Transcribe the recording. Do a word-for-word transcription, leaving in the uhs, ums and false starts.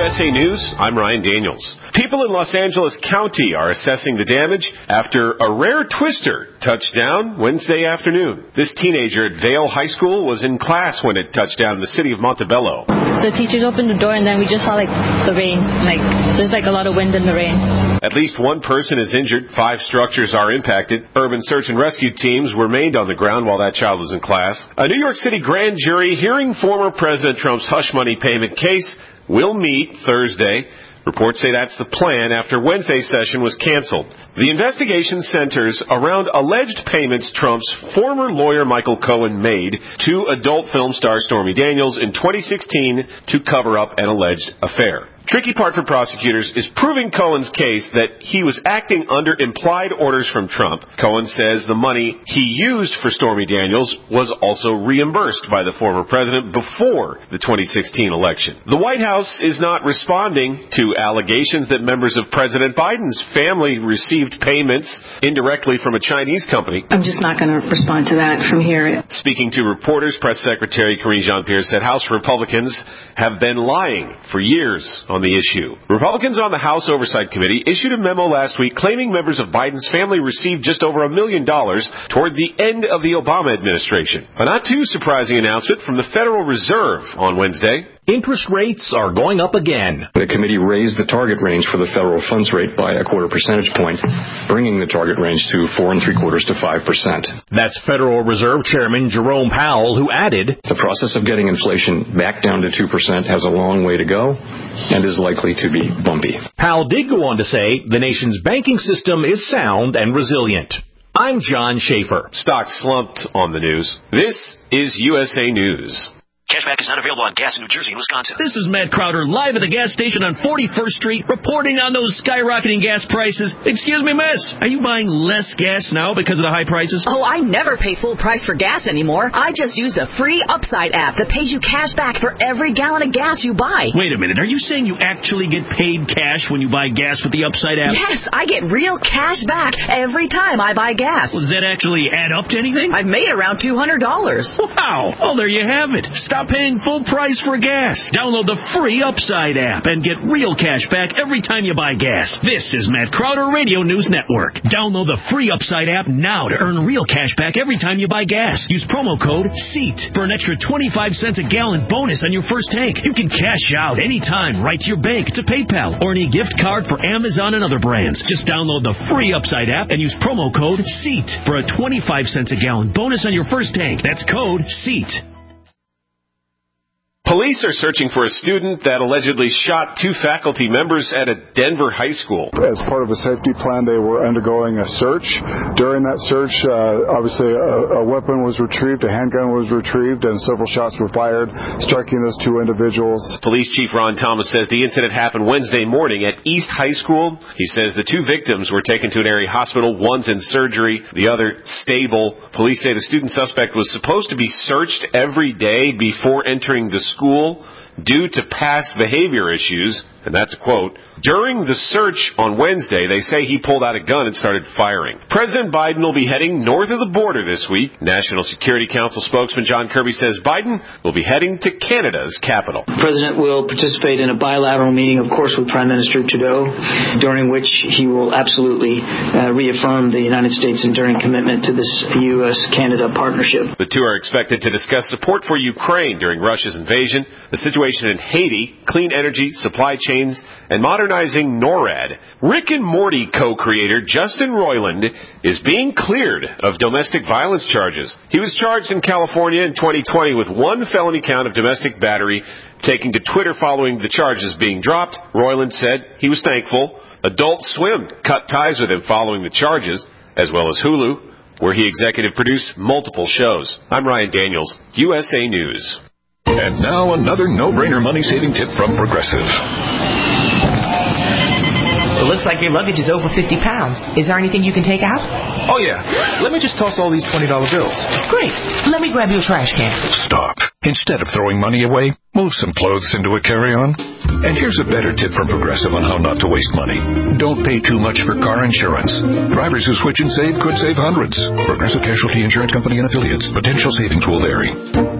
S A News, I'm Ryan Daniels. People in Los Angeles County are assessing the damage after a rare twister touched down Wednesday afternoon. This teenager at Vail High School was in class when it touched down in the city of Montebello. The teachers opened the door and then we just saw like the rain. Like there's like a lot of wind in the rain. At least one person is injured. Five structures are impacted. Urban search and rescue teams remained on the ground while that child was in class. A New York City grand jury hearing former President Trump's hush money payment case will meet Thursday. Reports say that's the plan after Wednesday's session was canceled. The investigation centers around alleged payments Trump's former lawyer Michael Cohen made to adult film star Stormy Daniels in twenty sixteen to cover up an alleged affair. Tricky part for prosecutors is proving Cohen's case that he was acting under implied orders from Trump. Cohen says the money he used for Stormy Daniels was also reimbursed by the former president before the twenty sixteen election. The White House is not responding to allegations that members of President Biden's family received payments indirectly from a Chinese company. I'm just not going to respond to that from here. Speaking to reporters, Press Secretary Karine Jean-Pierre said House Republicans have been lying for years on the issue. Republicans on the House Oversight Committee issued a memo last week claiming members of Biden's family received just over a million dollars toward the end of the Obama administration. A not too surprising announcement from the Federal Reserve on Wednesday. Interest rates are going up again. The committee raised the target range for the federal funds rate by a quarter percentage point, bringing the target range to four and three quarters to five percent. That's Federal Reserve Chairman Jerome Powell, who added, "The process of getting inflation back down to two percent has a long way to go and is likely to be bumpy." Powell did go on to say the nation's banking system is sound and resilient. I'm John Schaefer. Stocks slumped on the news. This is U S A News. Cashback is not available on gas in New Jersey and Wisconsin. This is Matt Crowder live at the gas station on forty-first Street, reporting on those skyrocketing gas prices. Excuse me, miss, are you buying less gas now because of the high prices? Oh, I never pay full price for gas anymore. I just use the free Upside app that pays you cash back for every gallon of gas you buy. Wait a minute, are you saying you actually get paid cash when you buy gas with the Upside app? Yes, I get real cash back every time I buy gas. Well, does that actually add up to anything? I've made around two hundred dollars. Wow. Oh, there you have it. Stop paying full price for gas. Download the free Upside app and get real cash back every time you buy gas. This is Matt Crowder Radio News Network. Download the free Upside app now to earn real cash back every time you buy gas. Use promo code SEAT for an extra twenty-five cents a gallon bonus on your first tank. You can cash out anytime right to your bank, to PayPal, or any gift card for Amazon and other brands. Just download the free Upside app and use promo code SEAT for a twenty-five cents a gallon bonus on your first tank. That's code SEAT. Police are searching for a student that allegedly shot two faculty members at a Denver high school. As part of a safety plan, they were undergoing a search. During that search, uh, obviously a, a weapon was retrieved, a handgun was retrieved, and several shots were fired, striking those two individuals. Police Chief Ron Thomas says the incident happened Wednesday morning at East High School. He says the two victims were taken to an area hospital. One's in surgery, the other stable. Police say the student suspect was supposed to be searched every day before entering the school. school due to past behavior issues, and that's a quote. During the search on Wednesday, they say he pulled out a gun and started firing. President Biden will be heading north of the border this week. National Security Council spokesman John Kirby says Biden will be heading to Canada's capital. The president will participate in a bilateral meeting, of course, with Prime Minister Trudeau, during which he will absolutely uh, reaffirm the United States' enduring commitment to this U S Canada partnership. The two are expected to discuss support for Ukraine during Russia's invasion, the situation in Haiti, clean energy, supply chains, and modernizing NORAD. Rick and Morty co-creator Justin Roiland is being cleared of domestic violence charges. He was charged in California in twenty twenty with one felony count of domestic battery. Taking to Twitter following the charges being dropped, Roiland said he was thankful. Adult Swim cut ties with him following the charges, as well as Hulu, where he executive produced multiple shows. I'm Ryan Daniels, U S A News. And now another no-brainer money-saving tip from Progressive. It looks like your luggage is over fifty pounds. Is there anything you can take out? Oh, yeah. Let me just toss all these twenty dollar bills. Great. Let me grab you a trash can. Stop. Instead of throwing money away, move some clothes into a carry-on. And here's a better tip from Progressive on how not to waste money. Don't pay too much for car insurance. Drivers who switch and save could save hundreds. Progressive Casualty Insurance Company and Affiliates. Potential savings will vary.